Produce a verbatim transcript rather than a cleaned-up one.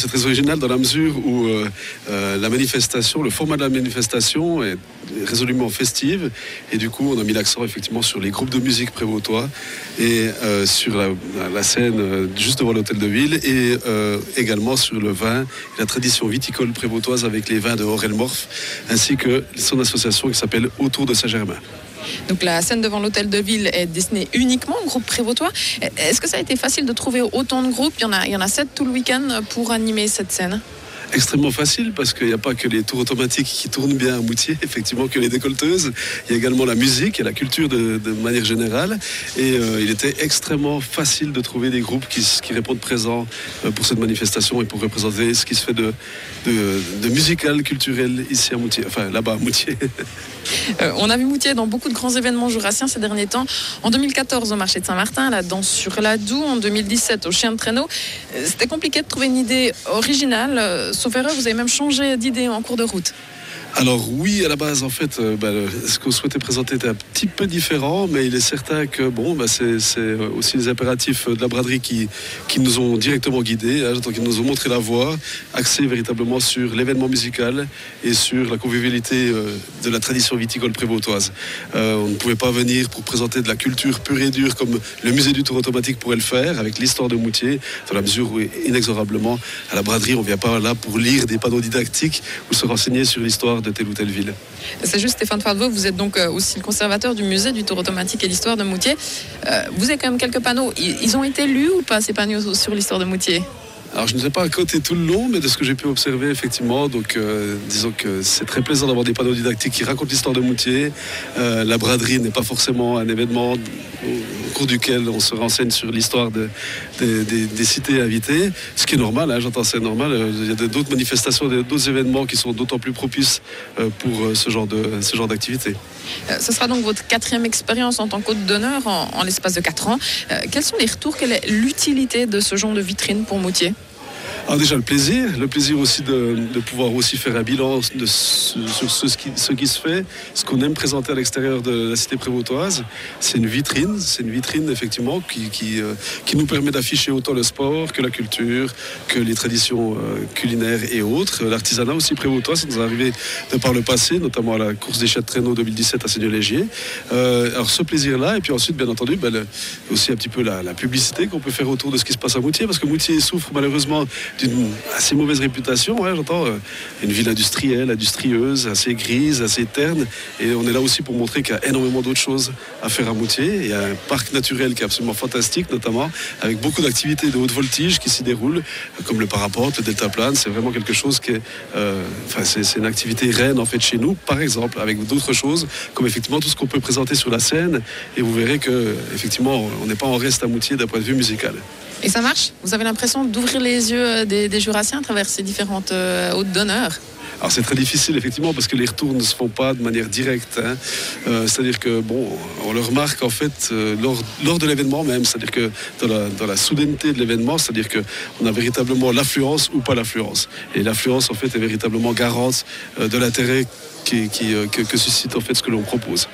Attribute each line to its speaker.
Speaker 1: c'est très original dans la mesure où euh, euh, la manifestation, le format de la manifestation est résolument festive et du coup on a mis l'accent effectivement sur les groupes de musique prévôtois et euh, sur la, la scène euh, juste devant l'hôtel de ville et euh, également sur le vin et la tradition viticole prévôtoise avec les vins de Aurel-Morph ainsi que son association qui s'appelle Autour de Saint-Germain.
Speaker 2: Donc la scène devant l'hôtel de ville est destinée uniquement aux groupes prévôtois. Est-ce que ça a été facile de trouver autant de groupes ? Il y en a, il y en a sept tout le week-end pour animer cette scène.
Speaker 1: Extrêmement facile parce qu'il n'y a pas que les tours automatiques qui tournent bien à Moutier, effectivement que les décolleteuses, il y a également la musique et la culture de, de manière générale et euh, il était extrêmement facile de trouver des groupes qui, qui répondent présents euh, pour cette manifestation et pour représenter ce qui se fait de, de, de musical, culturel ici à Moutier, enfin là-bas à Moutier.
Speaker 2: Euh, on a vu Moutier dans beaucoup de grands événements jurassiens ces derniers temps. En deux mille quatorze au marché de Saint-Martin, la danse sur la Doue, en deux mille dix-sept au Chien de Traîneau. Euh, c'était compliqué de trouver une idée originale. Euh, sauf erreur, vous avez même changé d'idée en cours de route.
Speaker 1: Alors oui, à la base, en fait, euh, bah, ce qu'on souhaitait présenter était un petit peu différent, mais il est certain que bon, bah, c'est, c'est aussi les impératifs de la braderie qui, qui nous ont directement guidés, hein, qui nous ont montré la voie, axés véritablement sur l'événement musical et sur la convivialité euh, de la tradition viticole prévôtoise. Euh, on ne pouvait pas venir pour présenter de la culture pure et dure comme le musée du tour automatique pourrait le faire, avec l'histoire de Moutier, dans la mesure où inexorablement, à la braderie, on ne vient pas là pour lire des panneaux didactiques ou se renseigner sur l'histoire de telle ou telle ville.
Speaker 2: C'est juste Stéphane Fardevaux, vous êtes donc aussi le conservateur du musée du tour automatique et l'histoire de Moutier. Euh, vous avez quand même quelques panneaux. Ils ont été lus ou pas ces panneaux sur l'histoire de Moutier ?
Speaker 1: Alors je ne sais pas à côté tout le long, mais de ce que j'ai pu observer effectivement, donc euh, disons que c'est très plaisant d'avoir des panneaux didactiques qui racontent l'histoire de Moutier. Euh, la braderie n'est pas forcément un événement au cours duquel on se renseigne sur l'histoire de, de, de, des cités invitées, ce qui est normal, hein, j'entends c'est normal. Il y a d'autres manifestations, d'autres événements qui sont d'autant plus propices euh, pour ce genre, de, ce genre d'activité.
Speaker 2: Euh, ce sera donc votre quatrième expérience en tant qu'hôte d'honneur en, en l'espace de quatre ans. Euh, quels sont les retours, quelle est l'utilité de ce genre de vitrine pour Moutier ?
Speaker 1: Alors déjà le plaisir, le plaisir aussi de, de pouvoir aussi faire un bilan de, sur ce, ce, qui, ce qui se fait, ce qu'on aime présenter à l'extérieur de la cité prévôtoise. C'est une vitrine, c'est une vitrine effectivement qui, qui, euh, qui nous permet d'afficher autant le sport que la culture, que les traditions euh, culinaires et autres. L'artisanat aussi prévôtois, ça nous est arrivé de par le passé, notamment à la course des chats de traîneau deux mille dix-sept à Seigneur-Légier. Euh, alors ce plaisir-là, et puis ensuite bien entendu, ben, le, aussi un petit peu la, la publicité qu'on peut faire autour de ce qui se passe à Moutier, parce que Moutier souffre malheureusement d'une assez mauvaise réputation, ouais, j'entends, euh, une ville industrielle, industrieuse, assez grise, assez terne, et on est là aussi pour montrer qu'il y a énormément d'autres choses à faire à Moutier. Il y a un parc naturel qui est absolument fantastique, notamment avec beaucoup d'activités de haute voltige qui s'y déroulent, comme le parapente, le deltaplane. C'est vraiment quelque chose qui est, euh, enfin, c'est, c'est une activité reine en fait chez nous, par exemple, avec d'autres choses, comme effectivement tout ce qu'on peut présenter sur la scène, et vous verrez que effectivement, on n'est pas en reste à Moutier d'un point de vue musical.
Speaker 2: Et ça marche ? Vous avez l'impression d'ouvrir les yeux des, des jurassiens à travers ces différentes euh, hôtes d'honneur ?
Speaker 1: Alors c'est très difficile effectivement parce que les retours ne se font pas de manière directe, hein. euh, c'est-à-dire que bon, on le remarque en fait euh, lors, lors de l'événement même, c'est-à-dire que dans la, dans la soudaineté de l'événement, c'est-à-dire que on a véritablement l'affluence ou pas l'affluence, et l'affluence en fait est véritablement garante euh, de l'intérêt qui, qui, euh, que, que suscite en fait ce que l'on propose.